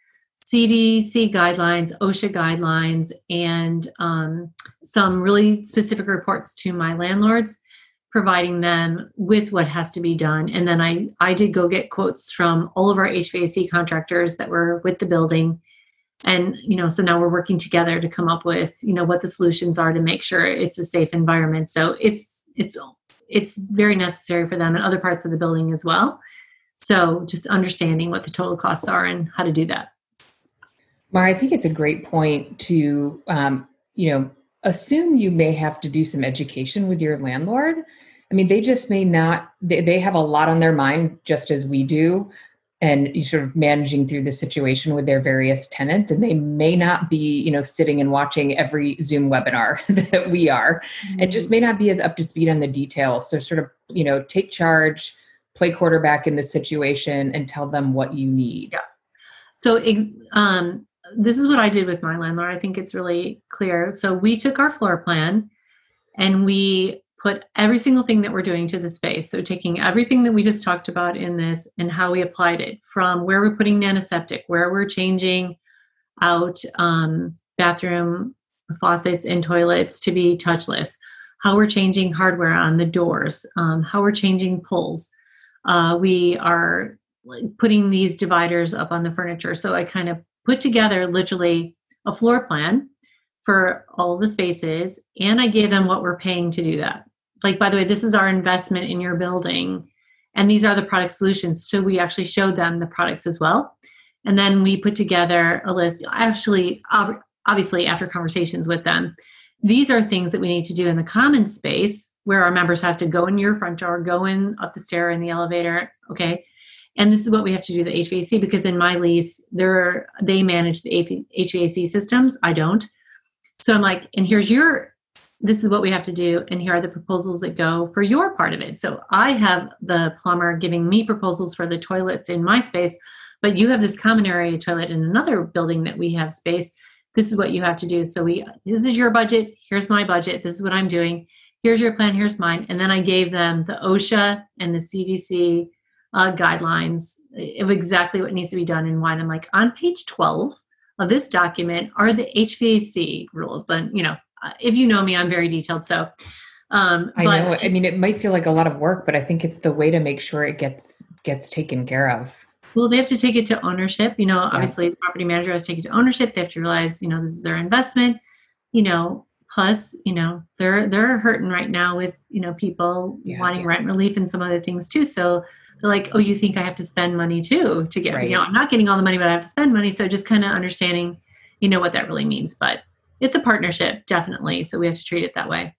C D C guidelines, OSHA guidelines, and um, some really specific reports to my landlords, providing them with what has to be done. And then I, I did go get quotes from all of our H V A C contractors that were with the building. And, you know, so now we're working together to come up with, you know, what the solutions are to make sure it's a safe environment. So it's, it's, it's very necessary for them in other parts of the building as well. So just understanding what the total costs are and how to do that. Mara, I think it's a great point to, um, you know, assume you may have to do some education with your landlord. I mean, they just may not, they, they have a lot on their mind, just as we do, and you sort of managing through the situation with their various tenants. And they may not be, you know, sitting and watching every Zoom webinar that we are, mm-hmm. and just may not be as up to speed on the details. So sort of, you know, take charge, play quarterback in the situation, and tell them what you need. Yeah. So, um, this is what I did with my landlord. I think it's really clear. So we took our floor plan and we put every single thing that we're doing to the space. So taking everything that we just talked about in this and how we applied it, from where we're putting nanoseptic, where we're changing out um, bathroom faucets and toilets to be touchless, how we're changing hardware on the doors, um, how we're changing pulls. Uh, we are putting these dividers up on the furniture. So I kind of put together literally a floor plan for all the spaces, and I gave them what we're paying to do that. Like, by the way, this is our investment in your building, and these are the product solutions. So we actually showed them the products as well. And then we put together a list, actually, obviously after conversations with them. These are things that we need to do in the common space where our members have to go in your front door, go in up the stair in the elevator, okay? And this is what we have to do the H V A C, because in my lease, there they manage the H V A C systems. I don't. So I'm like, and here's your, this is what we have to do. And here are the proposals that go for your part of it. So I have the plumber giving me proposals for the toilets in my space, but you have this common area toilet in another building that we have space. This is what you have to do. So we, this is your budget. Here's my budget. This is what I'm doing. Here's your plan. Here's mine. And then I gave them the OSHA and the C D C Uh, guidelines of exactly what needs to be done and why. And I'm like, on page twelve of this document are the H V A C rules. Then, you know, uh, if you know me, I'm very detailed. So um, I but, know, I mean, it might feel like a lot of work, but I think it's the way to make sure it gets, gets taken care of. Well, they have to take it to ownership. You know, obviously yeah. The property manager has to take it to ownership. They have to realize, you know, this is their investment, you know, plus, you know, they're, they're hurting right now with, you know, people yeah, wanting yeah. rent relief and some other things too. So they're like, oh, you think I have to spend money too to get, right. you know, I'm not getting all the money, but I have to spend money. So just kind of understanding, you know, what that really means. But it's a partnership, definitely. So we have to treat it that way.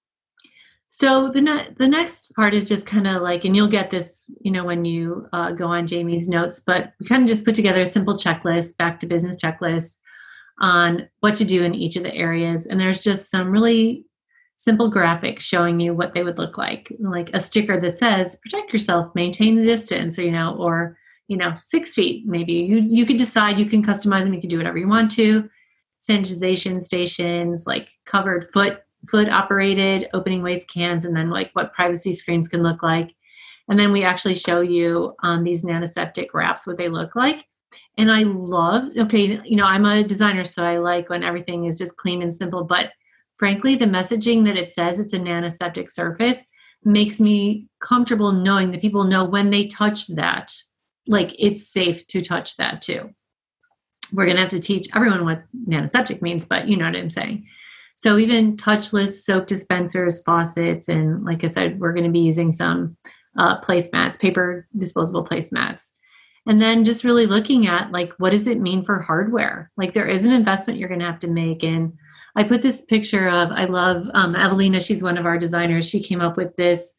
So the ne- the next part is just kind of like, and you'll get this, you know, when you uh, go on Jamie's notes, but we kind of just put together a simple checklist, back to business checklist on what to do in each of the areas. And there's just some really simple graphics showing you what they would look like, like a sticker that says, protect yourself, maintain the distance, or, you know, or, you know, six feet, maybe you, you could decide, you can customize them. You can do whatever you want to. Sanitization stations, like covered foot, foot operated opening waste cans, and then like what privacy screens can look like. And then we actually show you um, these nanoseptic wraps, what they look like. And I love, okay, you know, I'm a designer, so I like when everything is just clean and simple, but frankly, the messaging that it says it's a nanoseptic surface makes me comfortable knowing that people know when they touch that, like it's safe to touch that too. We're going to have to teach everyone what nanoseptic means, but you know what I'm saying. So even touchless soap dispensers, faucets, and like I said, we're going to be using some uh, placemats, paper disposable placemats. And then just really looking at like, what does it mean for hardware? Like there is an investment you're going to have to make in. I put this picture of, I love um, Evelina, she's one of our designers. She came up with this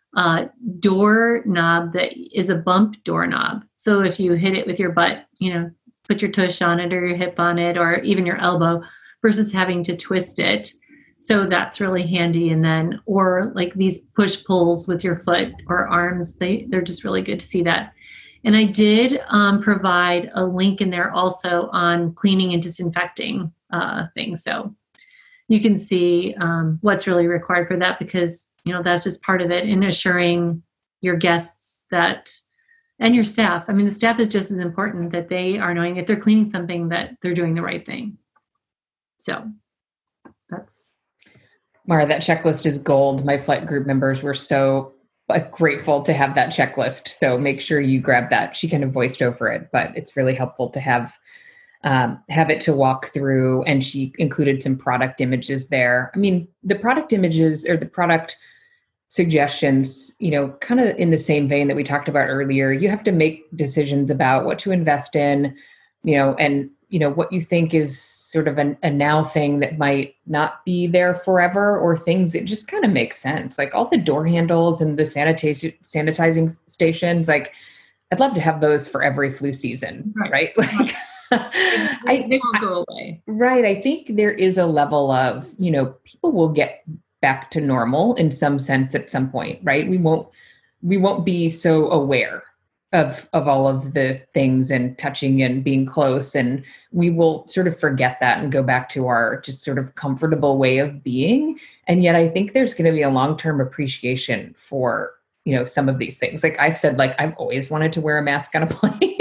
uh, door knob that is a bump doorknob. So if you hit it with your butt, you know, put your tush on it or your hip on it or even your elbow versus having to twist it. So that's really handy. And then, or like these push pulls with your foot or arms, they, they're just really good to see that. And I did um, provide a link in there also on cleaning and disinfecting uh, things. So you can see um, what's really required for that because, you know, that's just part of it in assuring your guests that, and your staff. I mean, the staff is just as important that they are knowing if they're cleaning something that they're doing the right thing. So that's. Mara, that checklist is gold. My flight group members were so uh, grateful to have that checklist. So make sure you grab that. She kind of voiced over it, but it's really helpful to have um, have it to walk through. And she included some product images there. I mean, the product images or the product suggestions, you know, kind of in the same vein that we talked about earlier, you have to make decisions about what to invest in, you know, and, you know, what you think is sort of an, a now thing that might not be there forever or things that just kind of make sense. Like all the door handles and the sanitation, sanitizing stations, like I'd love to have those for every flu season, right? right? Like, I, they won't go away. Right. I think there is a level of, you know, people will get back to normal in some sense at some point, right? We won't, we won't be so aware of, of all of the things and touching and being close. And we will sort of forget that and go back to our just sort of comfortable way of being. And yet I think there's going to be a long-term appreciation for, you know, some of these things. Like I've said, like I've always wanted to wear a mask on a plane.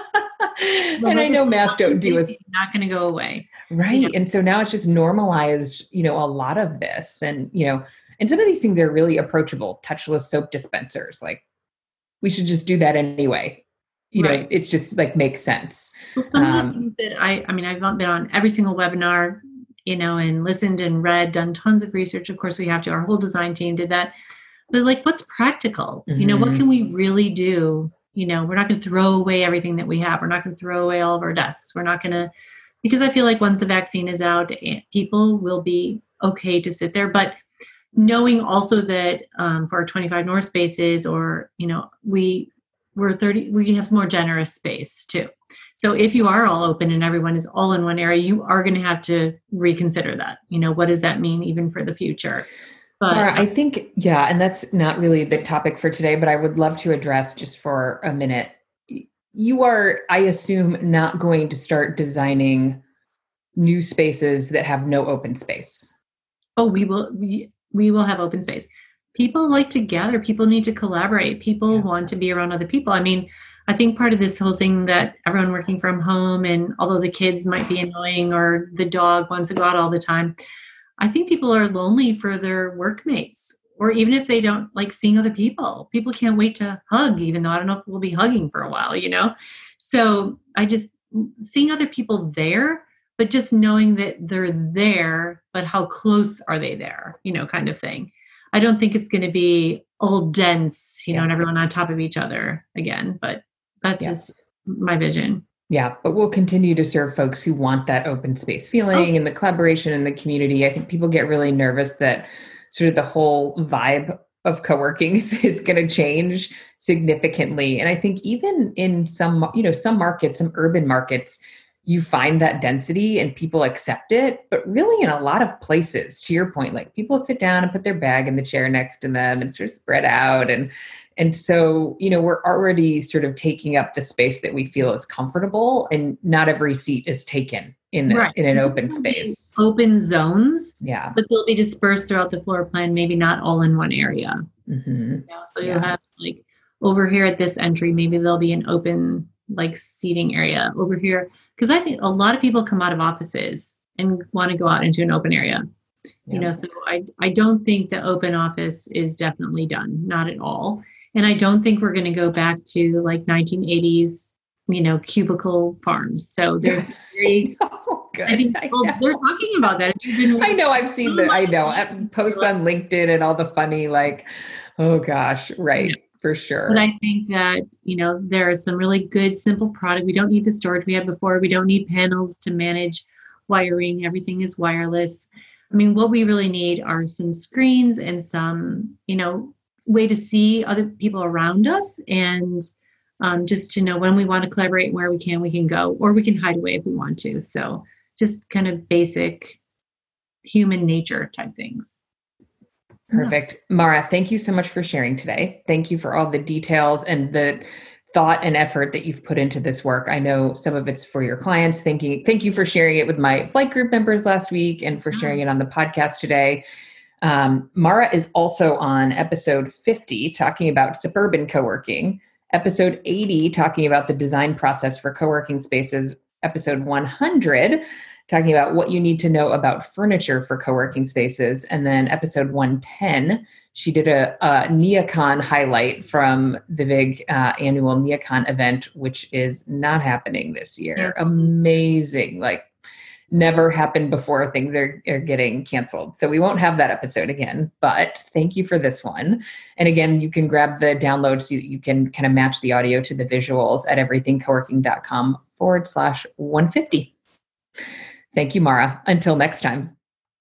And I know masks don't do as not going to go away. Right. You know? And so now it's just normalized, you know, a lot of this and, you know, and some of these things are really approachable, touchless soap dispensers. Like we should just do that anyway. You right. know, it's just like makes sense. Well, some um, of the things that I, I mean, I've not been on every single webinar, you know, and listened and read, done tons of research. Of course we have to, our whole design team did that, but like, what's practical? Mm-hmm. You know, what can we really do? You know, we're not going to throw away everything that we have. We're not going to throw away all of our desks. We're not going to, because I feel like once the vaccine is out, people will be okay to sit there. But knowing also that um, for our twenty-five North spaces, or, you know, we, we're thirty, we have some more generous space too. So if you are all open and everyone is all in one area, you are going to have to reconsider that. You know, what does that mean even for the future? But Mara, I think, yeah, and that's not really the topic for today, but I would love to address just for a minute. You are, I assume, not going to start designing new spaces that have no open space. Oh, we will, we, we will have open space. People like to gather. People need to collaborate. People yeah. want to be around other people. I mean, I think part of this whole thing that everyone working from home, and although the kids might be annoying or the dog wants to go out all the time, I think people are lonely for their workmates, or even if they don't like seeing other people. People can't wait to hug, even though I don't know if we'll be hugging for a while, you know? So I just, seeing other people there, but just knowing that they're there, but how close are they there, you know, kind of thing. I don't think it's going to be all dense, you yeah. know, and everyone on top of each other again, but that's yeah. just my vision. Yeah, but we'll continue to serve folks who want that open space feeling oh. and the collaboration in the community. I think people get really nervous that sort of the whole vibe of co-working is, is going to change significantly. And I think even in some, you know, some markets, some urban markets, you find that density and people accept it. But really in a lot of places, to your point, like people sit down and put their bag in the chair next to them and sort of spread out. And And so, you know, we're already sort of taking up the space that we feel is comfortable, and not every seat is taken in, right. in an open space. Open zones, yeah, but they'll be dispersed throughout the floor plan, maybe not all in one area. Mm-hmm. You know, so yeah. you'll have like over here at this entry, maybe there'll be an open like seating area over here. Because I think a lot of people come out of offices and want to go out into an open area. Yeah. You know, so I I don't think the open office is definitely done, not at all. And I don't think we're going to go back to like nineteen eighties, you know, cubicle farms. So there's very, oh, good. I think well, they're talking about that. You've been I know, I've seen the, I know, posts on LinkedIn and all the funny, like, oh gosh, right, yeah. for sure. But I think that, you know, there are some really good, simple product. We don't need the storage we had before. We don't need panels to manage wiring. Everything is wireless. I mean, what we really need are some screens and some, you know, way to see other people around us, and um, just to know when we want to collaborate and where we can, we can go, or we can hide away if we want to. So just kind of basic human nature type things. Perfect. Mara, thank you so much for sharing today. Thank you for all the details and the thought and effort that you've put into this work. I know some of it's for your clients. Thank you. Thank you for sharing it with my flight group members last week and for sharing it on the podcast today. Um, Mara is also on episode fifty, talking about suburban co-working, episode eighty, talking about the design process for co-working spaces, episode one hundred, talking about what you need to know about furniture for co-working spaces. And then episode one ten, she did a, a NeoCon highlight from the big uh, annual NeoCon event, which is not happening this year. Yeah. Amazing. Like never happened before. Things are, are getting canceled. So we won't have that episode again, but thank you for this one. And again, you can grab the download so you can kind of match the audio to the visuals at everythingcoworking.com forward slash 150. Thank you, Mara. Until next time.